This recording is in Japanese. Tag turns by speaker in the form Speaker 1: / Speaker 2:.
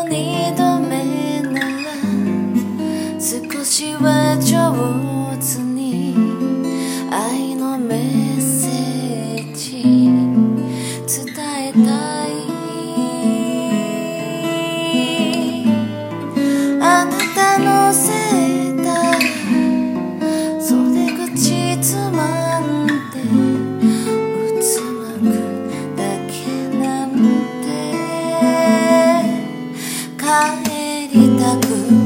Speaker 1: も二度目なら少しは上手に愛のメッセージ伝えたい。あなたのせいだ袖口つまんでうつむくだけなんて帰りたく